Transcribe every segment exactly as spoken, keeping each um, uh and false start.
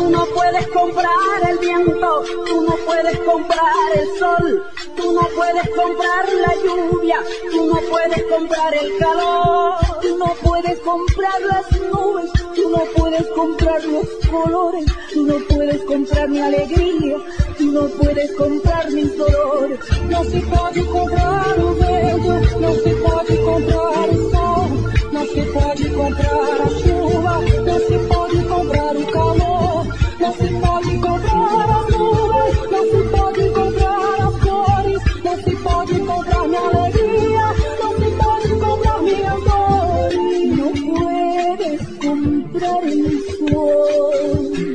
Tú no puedes comprar el viento, tú no puedes comprar el sol, tú no puedes comprar la lluvia, tú no puedes comprar el calor, tú no puedes comprar las nubes, tú no puedes comprar los colores, tú no puedes comprar mi alegría, tú no puedes comprar mis dolores. No se puede comprar o bello, no se puede comprar o sol, no se puede comprar a chuva, no se puede comprar o calor, no se puede comprar as nuvens, no se puede comprar as flores, no se puede comprar mi alegría, no se puede comprar mi amor, no puedes comprar el sol.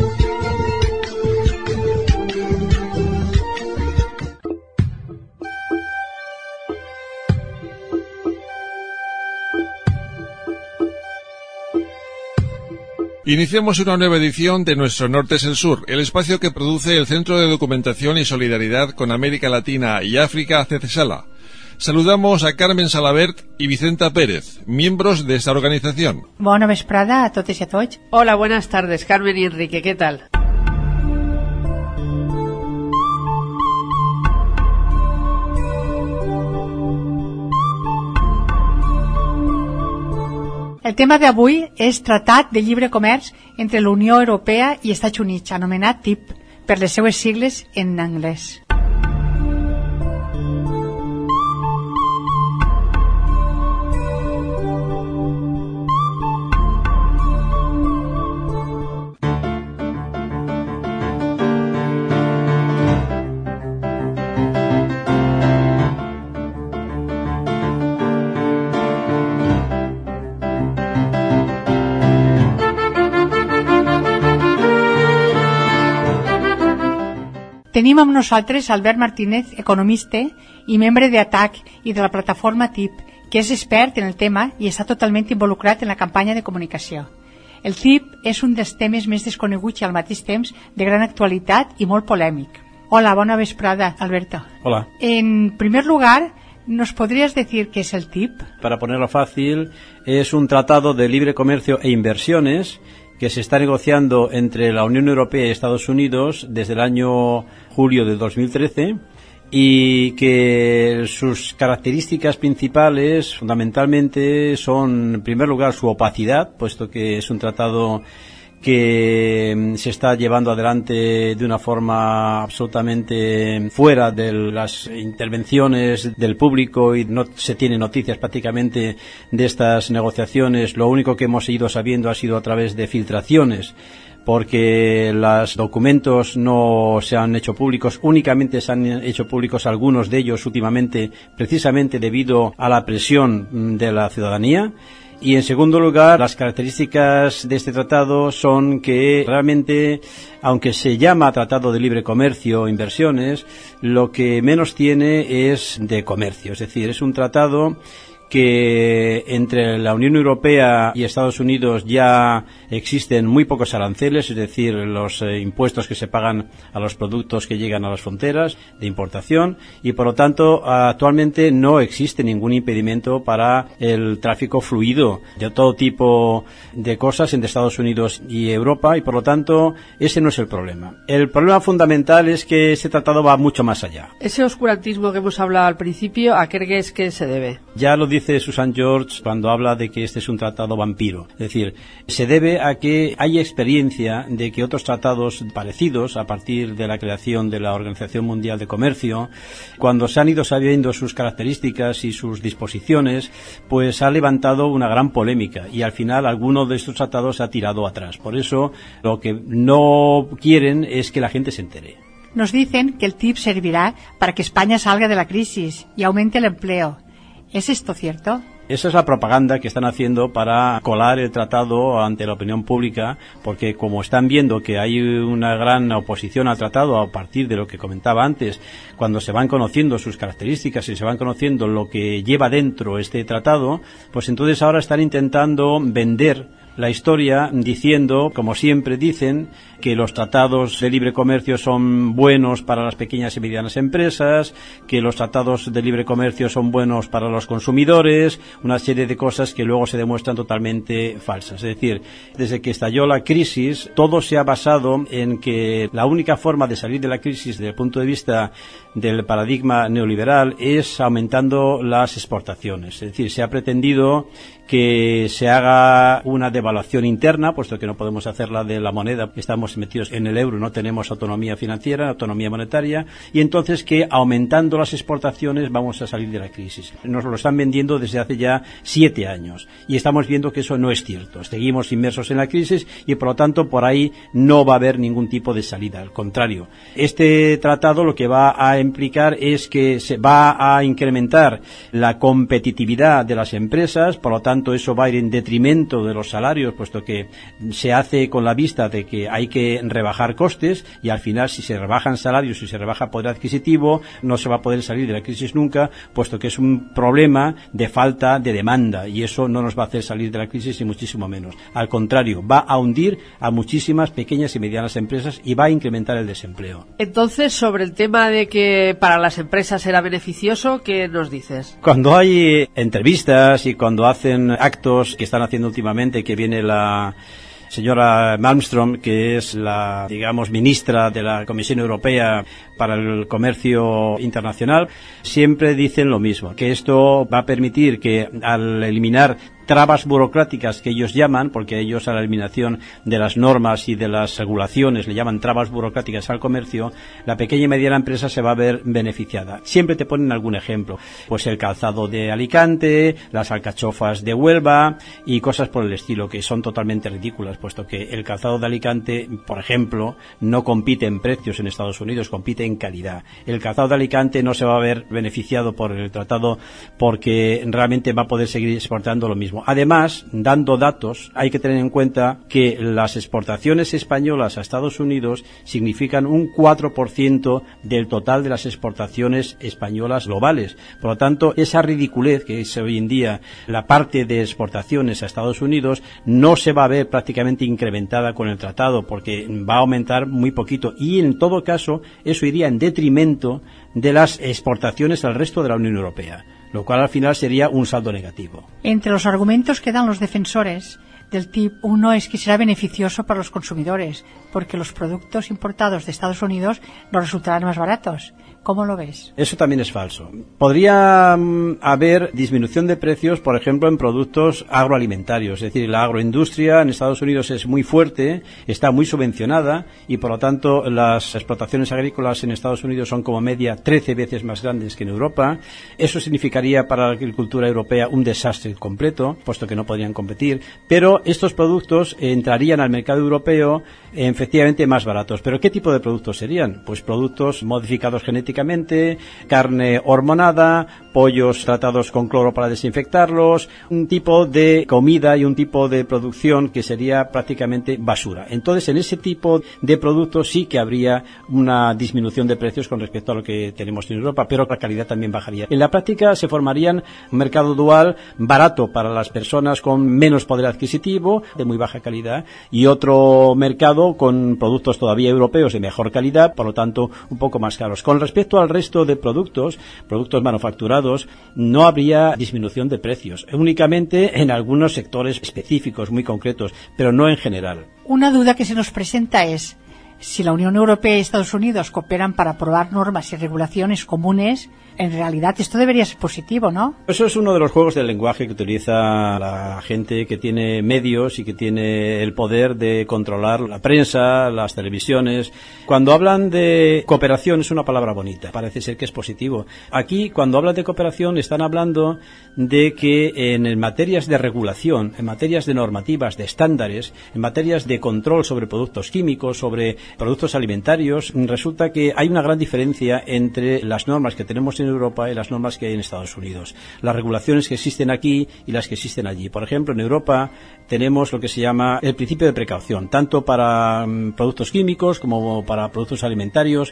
Iniciamos una nueva edición de Nuestro Norte es el Sur, el espacio que produce el Centro de Documentación y Solidaridad con América Latina y África, CECESALA. Saludamos a Carmen Salabert y Vicenta Pérez, miembros de esta organización. Bona vesprada a totes y a tots. Hola, buenas tardes, Carmen y Enrique, ¿qué tal? El tema d'avui és Tractat de Lliure Comerç entre la Unió Europea i Estats Units, anomenat T I P, per les seues sigles en anglès. Tenim amb nosaltres Albert Martínez, economista i membre d'A T A C i de la plataforma T I P, que és expert en el tema i està totalment involucrat en la campanya de comunicació. El T I P és un dels temes més desconeguts i al mateix temps de gran actualitat i molt polèmic. Hola, bona vesprada, Alberto. Hola. En primer lugar, ¿nos podrías decir qué es el T I P? Para ponerlo fácil, es un tratado de libre comercio e inversiones que se está negociando entre la Unión Europea y Estados Unidos desde el año julio de dos mil trece y que sus características principales fundamentalmente son, en primer lugar, su opacidad, puesto que es un tratado que se está llevando adelante de una forma absolutamente fuera de las intervenciones del público y no se tiene noticias prácticamente de estas negociaciones. Lo único que hemos ido sabiendo ha sido a través de filtraciones, porque los documentos no se han hecho públicos, únicamente se han hecho públicos algunos de ellos últimamente, precisamente debido a la presión de la ciudadanía. Y en segundo lugar, las características de este tratado son que realmente, aunque se llama Tratado de Libre Comercio e Inversiones, lo que menos tiene es de comercio. Es decir, es un tratado que entre la Unión Europea y Estados Unidos ya existen muy pocos aranceles, es decir, los eh, impuestos que se pagan a los productos que llegan a las fronteras de importación, y por lo tanto actualmente no existe ningún impedimento para el tráfico fluido de todo tipo de cosas entre Estados Unidos y Europa, y por lo tanto ese no es el problema. El problema fundamental es que este tratado va mucho más allá. Ese oscurantismo que hemos hablado al principio, ¿a qué es que se debe? Ya lo dice Susan George cuando habla de que este es un tratado vampiro. Es decir, se debe a que hay experiencia de que otros tratados parecidos, a partir de la creación de la Organización Mundial de Comercio, cuando se han ido sabiendo sus características y sus disposiciones, pues ha levantado una gran polémica y al final alguno de estos tratados se ha tirado atrás. Por eso, lo que no quieren es que la gente se entere. Nos dicen que el T I P servirá para que España salga de la crisis y aumente el empleo. ¿Es esto cierto? Esa es la propaganda que están haciendo para colar el tratado ante la opinión pública, porque como están viendo que hay una gran oposición al tratado a partir de lo que comentaba antes, cuando se van conociendo sus características y se van conociendo lo que lleva dentro este tratado, pues entonces ahora están intentando vender la historia diciendo, como siempre dicen, que los tratados de libre comercio son buenos para las pequeñas y medianas empresas, que los tratados de libre comercio son buenos para los consumidores, una serie de cosas que luego se demuestran totalmente falsas. Es decir, desde que estalló la crisis, todo se ha basado en que la única forma de salir de la crisis desde el punto de vista del paradigma neoliberal es aumentando las exportaciones. Es decir, se ha pretendido que se haga una devaluación interna, puesto que no podemos hacerla de la moneda, estamos metidos en el euro, no tenemos autonomía financiera, autonomía monetaria, y entonces que aumentando las exportaciones vamos a salir de la crisis. Nos lo están vendiendo desde hace ya siete años, y estamos viendo que eso no es cierto. Seguimos inmersos en la crisis y por lo tanto por ahí no va a haber ningún tipo de salida, al contrario. Este tratado lo que va a implicar es que se va a incrementar la competitividad de las empresas, por lo tanto eso va a ir en detrimento de los salarios, puesto que se hace con la vista de que hay que rebajar costes y al final si se rebajan salarios, si se rebaja poder adquisitivo, no se va a poder salir de la crisis nunca, puesto que es un problema de falta de demanda y eso no nos va a hacer salir de la crisis ni muchísimo menos. Al contrario, va a hundir a muchísimas pequeñas y medianas empresas y va a incrementar el desempleo. Entonces, sobre el tema de que para las empresas era beneficioso, ¿qué nos dices? Cuando hay entrevistas y cuando hacen actos que están haciendo últimamente, que viene la señora Malmström, que es la, digamos, ministra de la Comisión Europea para el Comercio Internacional, siempre dicen lo mismo, que esto va a permitir que al eliminar trabas burocráticas que ellos llaman, porque ellos a la eliminación de las normas y de las regulaciones le llaman trabas burocráticas al comercio, la pequeña y mediana empresa se va a ver beneficiada. Siempre te ponen algún ejemplo, pues el calzado de Alicante, las alcachofas de Huelva y cosas por el estilo, que son totalmente ridículas, puesto que el calzado de Alicante, por ejemplo, no compite en precios en Estados Unidos, compite en calidad. El calzado de Alicante no se va a ver beneficiado por el tratado porque realmente va a poder seguir exportando lo mismo. Además, dando datos, hay que tener en cuenta que las exportaciones españolas a Estados Unidos significan un cuatro por ciento del total de las exportaciones españolas globales. Por lo tanto, esa ridiculez que es hoy en día la parte de exportaciones a Estados Unidos no se va a ver prácticamente incrementada con el tratado porque va a aumentar muy poquito y en todo caso eso iría en detrimento de las exportaciones al resto de la Unión Europea, lo cual al final sería un saldo negativo. Entre los argumentos que dan los defensores del T I P, uno es que será beneficioso para los consumidores, porque los productos importados de Estados Unidos nos resultarán más baratos. ¿Cómo lo ves? Eso también es falso. Podría um, haber disminución de precios, por ejemplo, en productos agroalimentarios. Es decir, la agroindustria en Estados Unidos es muy fuerte, está muy subvencionada y, por lo tanto, las explotaciones agrícolas en Estados Unidos son como media trece veces más grandes que en Europa. Eso significaría para la agricultura europea un desastre completo, puesto que no podrían competir. Pero estos productos entrarían al mercado europeo eh, efectivamente más baratos. ¿Pero qué tipo de productos serían? Pues productos modificados genéticamente, carne hormonada, pollos tratados con cloro para desinfectarlos, un tipo de comida y un tipo de producción que sería prácticamente basura. Entonces, en ese tipo de productos sí que habría una disminución de precios con respecto a lo que tenemos en Europa, pero la calidad también bajaría. En la práctica se formarían un mercado dual barato para las personas con menos poder adquisitivo, de muy baja calidad, y otro mercado con productos todavía europeos de mejor calidad, por lo tanto un poco más caros. Con respecto al resto de productos, productos manufacturados, no habría disminución de precios, únicamente en algunos sectores específicos muy concretos, pero no en general. Una duda que se nos presenta es si la Unión Europea y Estados Unidos cooperan para aprobar normas y regulaciones comunes. En realidad esto debería ser positivo, ¿no? Eso es uno de los juegos del lenguaje que utiliza la gente que tiene medios y que tiene el poder de controlar la prensa, las televisiones. Cuando hablan de cooperación es una palabra bonita, parece ser que es positivo. Aquí, cuando hablan de cooperación, están hablando de que en materias de regulación, en materias de normativas, de estándares, en materias de control sobre productos químicos, sobre productos alimentarios, resulta que hay una gran diferencia entre las normas que tenemos en Europa y las normas que hay en Estados Unidos. Las regulaciones que existen aquí y las que existen allí. Por ejemplo, en Europa tenemos lo que se llama el principio de precaución, tanto para um, productos químicos como para productos alimentarios.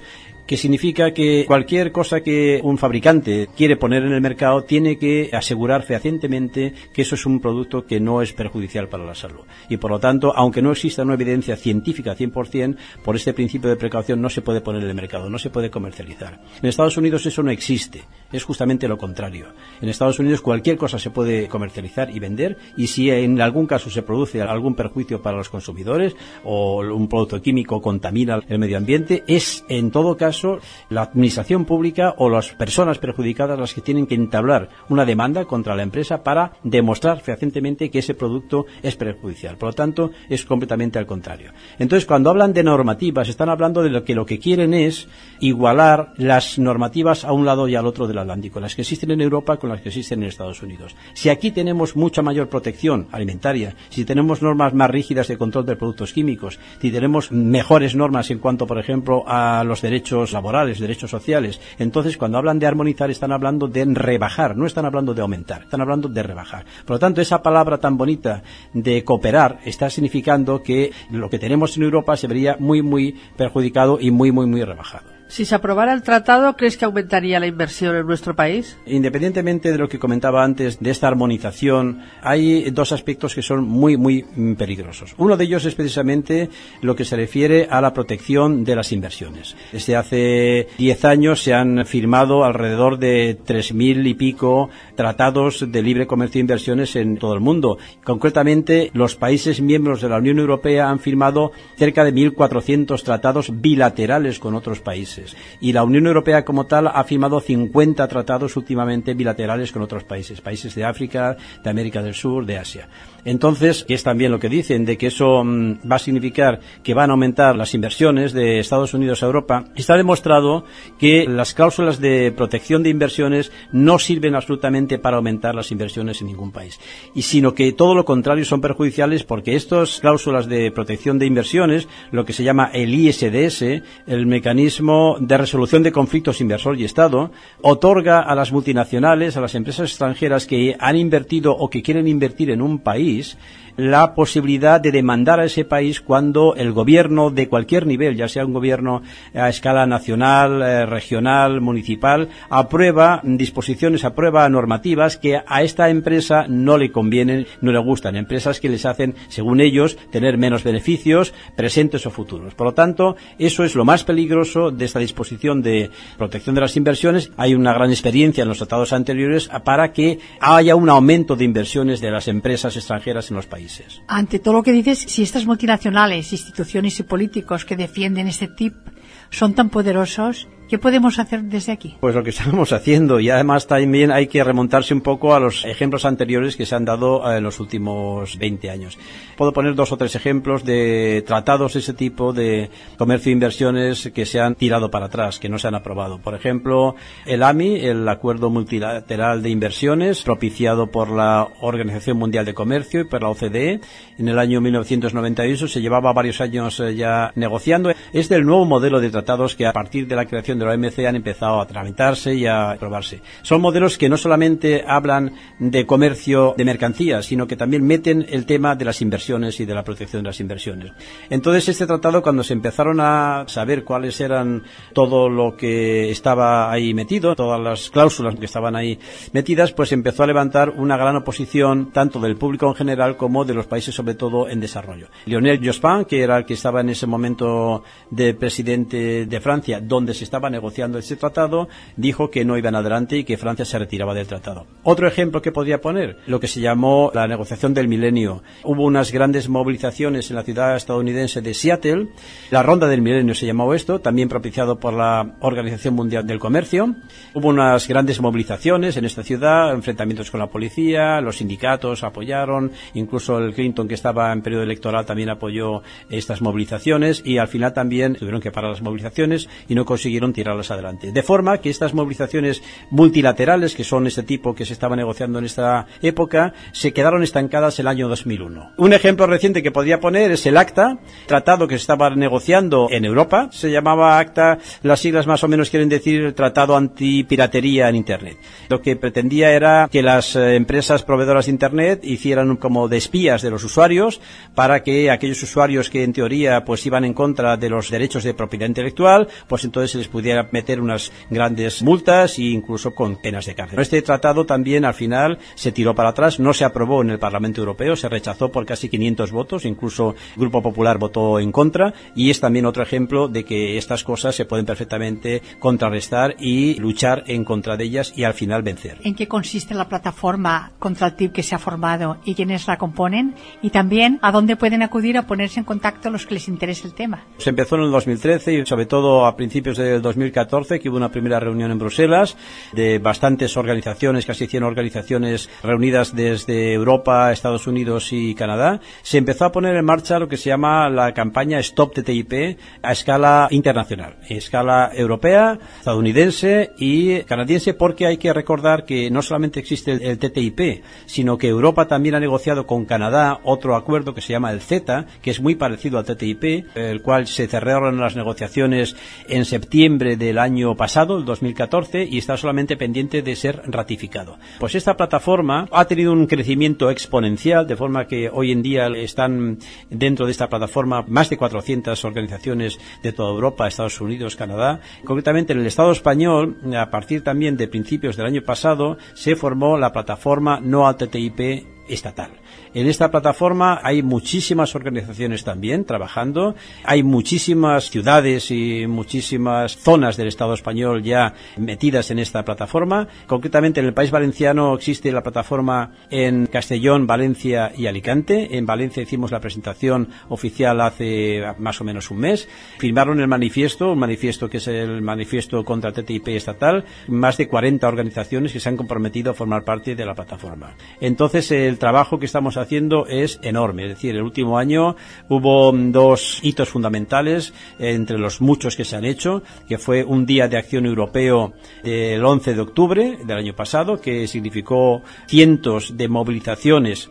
que significa que cualquier cosa que un fabricante quiere poner en el mercado tiene que asegurar fehacientemente que eso es un producto que no es perjudicial para la salud. Y por lo tanto, aunque no exista una evidencia científica cien por ciento, por este principio de precaución no se puede poner en el mercado, no se puede comercializar. En Estados Unidos eso no existe, es justamente lo contrario. En Estados Unidos cualquier cosa se puede comercializar y vender, y si en algún caso se produce algún perjuicio para los consumidores o un producto químico contamina el medio ambiente, es en todo caso la administración pública o las personas perjudicadas las que tienen que entablar una demanda contra la empresa para demostrar fehacientemente que ese producto es perjudicial. Por lo tanto, es completamente al contrario. Entonces, cuando hablan de normativas, están hablando de lo que lo que quieren es igualar las normativas a un lado y al otro del Atlántico, las que existen en Europa con las que existen en Estados Unidos. Si aquí tenemos mucha mayor protección alimentaria, si tenemos normas más rígidas de control de productos químicos, si tenemos mejores normas en cuanto, por ejemplo, a los derechos laborales, derechos sociales, entonces cuando hablan de armonizar están hablando de rebajar, no están hablando de aumentar, están hablando de rebajar. Por lo tanto, esa palabra tan bonita de cooperar está significando que lo que tenemos en Europa se vería muy, muy perjudicado y muy, muy, muy rebajado. Si se aprobara el tratado, ¿crees que aumentaría la inversión en nuestro país? Independientemente de lo que comentaba antes, de esta armonización, hay dos aspectos que son muy, muy peligrosos. Uno de ellos es precisamente lo que se refiere a la protección de las inversiones. Desde hace diez años se han firmado alrededor de tres mil y pico tratados de libre comercio e inversiones en todo el mundo. Concretamente, los países miembros de la Unión Europea han firmado cerca de mil cuatrocientos tratados bilaterales con otros países. Y la Unión Europea como tal ha firmado cincuenta tratados últimamente bilaterales con otros países, países de África, de América del Sur, de Asia. Entonces, que es también lo que dicen, de que eso mmm, va a significar que van a aumentar las inversiones de Estados Unidos a Europa, está demostrado que las cláusulas de protección de inversiones no sirven absolutamente para aumentar las inversiones en ningún país, y sino que todo lo contrario son perjudiciales, porque estas cláusulas de protección de inversiones, lo que se llama el I S D S, el mecanismo de resolución de conflictos inversor y Estado, otorga a las multinacionales, a las empresas extranjeras que han invertido o que quieren invertir en un país, la posibilidad de demandar a ese país cuando el gobierno de cualquier nivel, ya sea un gobierno a escala nacional, eh, regional, municipal, aprueba disposiciones, aprueba normativas que a esta empresa no le convienen, no le gustan, empresas que les hacen, según ellos, tener menos beneficios presentes o futuros. Por lo tanto, eso es lo más peligroso de esta disposición de protección de las inversiones. Hay una gran experiencia en los tratados anteriores para que haya un aumento de inversiones de las empresas extranjeras en los países. Ante todo lo que dices, si estas multinacionales, instituciones y políticos que defienden este tip son tan poderosos, ¿qué podemos hacer desde aquí? Pues lo que estamos haciendo, y además también hay que remontarse un poco a los ejemplos anteriores que se han dado en los últimos veinte años. Puedo poner dos o tres ejemplos de tratados de ese tipo de comercio e inversiones que se han tirado para atrás, que no se han aprobado. Por ejemplo, el A M I, el Acuerdo Multilateral de Inversiones, propiciado por la Organización Mundial de Comercio y por la O C D E, en el año mil novecientos noventa y ocho, se llevaba varios años ya negociando. Es del nuevo modelo de tratados que a partir de la creación de la O M C han empezado a tramitarse y a aprobarse. Son modelos que no solamente hablan de comercio de mercancías, sino que también meten el tema de las inversiones y de la protección de las inversiones. Entonces, este tratado, cuando se empezaron a saber cuáles eran todo lo que estaba ahí metido, todas las cláusulas que estaban ahí metidas, pues empezó a levantar una gran oposición, tanto del público en general como de los países, sobre todo en desarrollo. Lionel Jospin, que era el que estaba en ese momento de presidente de Francia, donde se estaba negociando ese tratado, dijo que no iban adelante y que Francia se retiraba del tratado. Otro ejemplo que podría poner, lo que se llamó la negociación del milenio. Hubo unas grandes movilizaciones en la ciudad estadounidense de Seattle, la ronda del milenio se llamó esto, también propiciado por la Organización Mundial del Comercio. Hubo unas grandes movilizaciones en esta ciudad, enfrentamientos con la policía, los sindicatos apoyaron, incluso el Clinton, que estaba en periodo electoral, también apoyó estas movilizaciones, y al final también tuvieron que parar las movilizaciones y no consiguieron tirarlas adelante. De forma que estas movilizaciones multilaterales, que son este tipo que se estaba negociando en esta época, se quedaron estancadas el año dos mil uno. Un ejemplo reciente que podría poner es el ACTA, tratado que se estaba negociando en Europa. Se llamaba ACTA, las siglas más o menos quieren decir Tratado Antipiratería en Internet. Lo que pretendía era que las eh, empresas proveedoras de Internet hicieran como de espías de los usuarios, para que aquellos usuarios que en teoría pues iban en contra de los derechos de propiedad propiedad intelectual, pues entonces se les pudiera meter unas grandes multas e incluso con penas de cárcel. Este tratado también al final se tiró para atrás, no se aprobó en el Parlamento Europeo, se rechazó por casi quinientos votos, incluso el Grupo Popular votó en contra, y es también otro ejemplo de que estas cosas se pueden perfectamente contrarrestar y luchar en contra de ellas y al final vencer. ¿En qué consiste la plataforma contra el T I P que se ha formado y quiénes la componen? Y también, ¿a dónde pueden acudir a ponerse en contacto los que les interese el tema? Se empezó en el dos mil trece y sobre todo a principios del dos mil catorce, que hubo una primera reunión en Bruselas de bastantes organizaciones, casi cien organizaciones reunidas desde Europa, Estados Unidos y Canadá. Se empezó a poner en marcha lo que se llama la campaña Stop T T I P a escala internacional, a escala europea, estadounidense y canadiense, porque hay que recordar que no solamente existe el, el T T I P, sino que Europa también ha negociado con Canadá otro acuerdo que se llama el CETA, que es muy parecido al T T I P, el cual se cerraron las negociaciones en septiembre del año pasado, el dos mil catorce, y está solamente pendiente de ser ratificado. Pues esta plataforma ha tenido un crecimiento exponencial, de forma que hoy en día están dentro de esta plataforma más de cuatrocientas organizaciones de toda Europa, Estados Unidos, Canadá. Concretamente en el Estado español, a partir también de principios del año pasado, se formó la plataforma No al T T I P estatal. En esta plataforma hay muchísimas organizaciones también trabajando, hay muchísimas ciudades y muchísimas zonas del Estado español ya metidas en esta plataforma. Concretamente en el País Valenciano existe la plataforma en Castellón, Valencia y Alicante. En Valencia hicimos la presentación oficial hace más o menos un mes. Firmaron el manifiesto, un manifiesto que es el manifiesto contra el T T I P estatal, más de cuarenta organizaciones que se han comprometido a formar parte de la plataforma. Entonces el trabajo que estamos haciendo haciendo es enorme. Es decir, el último año hubo dos hitos fundamentales entre los muchos que se han hecho, que fue un día de acción europeo del once de octubre del año pasado, que significó cientos de movilizaciones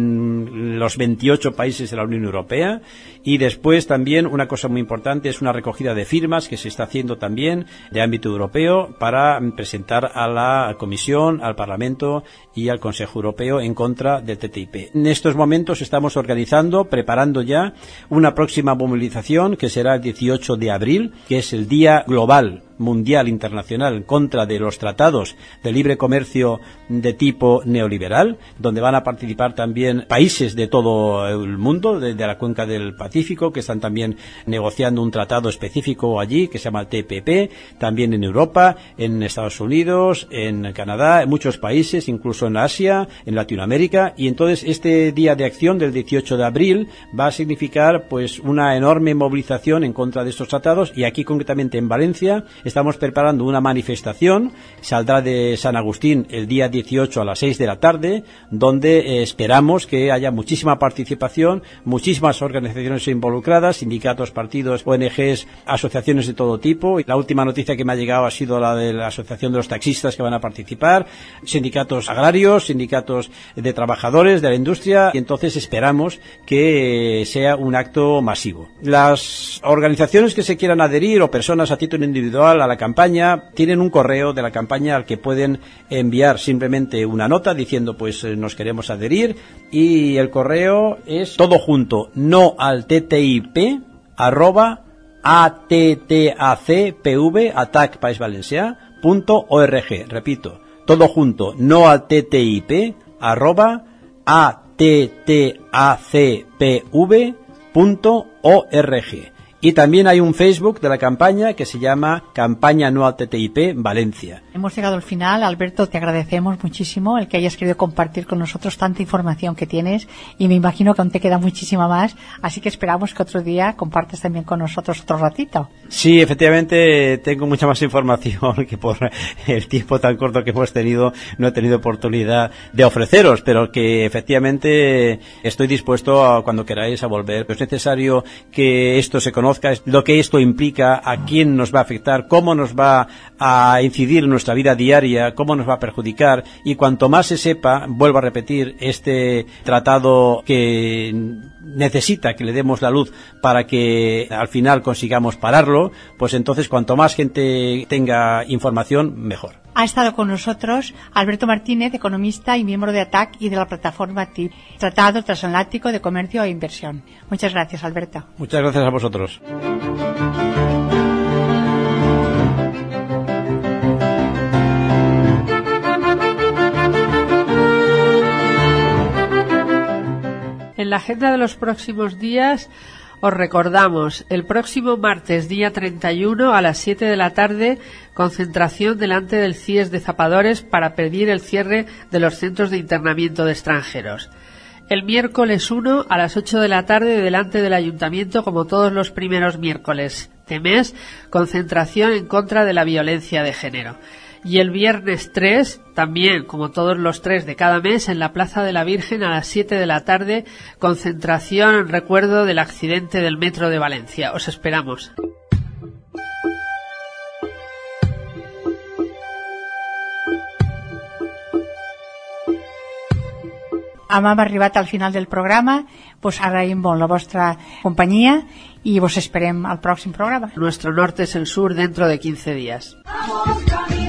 en los veintiocho países de la Unión Europea, y después también una cosa muy importante es una recogida de firmas que se está haciendo también de ámbito europeo para presentar a la Comisión, al Parlamento y al Consejo Europeo en contra del T T I P. En estos momentos estamos organizando, preparando ya una próxima movilización que será el dieciocho de abril, que es el Día Global Mundial Internacional en contra de los tratados de libre comercio de tipo neoliberal, donde van a participar también países de todo el mundo, de, de la cuenca del Pacífico, que están también negociando un tratado específico allí, que se llama el T P P, también en Europa, en Estados Unidos, en Canadá, en muchos países, incluso en Asia, en Latinoamérica, y entonces este día de acción del dieciocho de abril va a significar pues una enorme movilización en contra de estos tratados, y aquí concretamente en Valencia estamos preparando una manifestación, saldrá de San Agustín el día dieciocho a las seis de la tarde, donde eh, esperamos que haya muchísima participación, muchísimas organizaciones involucradas, sindicatos, partidos, O N Ges, asociaciones de todo tipo. La última noticia que me ha llegado ha sido la de la Asociación de los Taxistas que van a participar, sindicatos agrarios, sindicatos de trabajadores de la industria, y entonces esperamos que eh, sea un acto masivo. Las organizaciones que se quieran adherir o personas a título individual a la campaña tienen un correo de la campaña al que pueden enviar simplemente una nota diciendo pues eh, nos queremos adherir, y el correo es todo junto, no al T T I P arroba attacpv atac país valencià punto org. Repito, todo junto, no al T T I P arroba attacpv punto org. Y también hay un Facebook de la campaña que se llama Campaña No al T T I P Valencia. Hemos llegado al final. Alberto, te agradecemos muchísimo el que hayas querido compartir con nosotros tanta información que tienes, y me imagino que aún te queda muchísima más, así que esperamos que otro día compartas también con nosotros otro ratito. Sí, efectivamente tengo mucha más información que por el tiempo tan corto que hemos tenido no he tenido oportunidad de ofreceros, pero que efectivamente estoy dispuesto a, cuando queráis, a volver. Es necesario que esto se conozca, lo que esto implica, a quién nos va a afectar, cómo nos va a incidir en nuestra vida diaria, cómo nos va a perjudicar, y cuanto más se sepa, vuelvo a repetir, este tratado que necesita que le demos la luz para que al final consigamos pararlo, pues entonces cuanto más gente tenga información, mejor. Ha estado con nosotros Alberto Martínez, economista y miembro de A T A C y de la plataforma T I P, Tratado Transatlántico de Comercio e Inversión. Muchas gracias, Alberto. Muchas gracias a vosotros. En la agenda de los próximos días os recordamos, el próximo martes, día treinta y uno, a las siete de la tarde, concentración delante del C I E S de Zapadores para pedir el cierre de los centros de internamiento de extranjeros. El miércoles uno, a las ocho de la tarde, delante del Ayuntamiento, como todos los primeros miércoles de mes, concentración en contra de la violencia de género. Y el viernes tres, también, como todos los tres de cada mes, en la Plaza de la Virgen a las siete de la tarde, concentración en recuerdo del accidente del metro de Valencia. Os esperamos. Hem arribat al final del programa, vos agraïm molt la vostra companyia i vos esperem al pròxim programa. Nuestro norte es el sur dentro de quince días.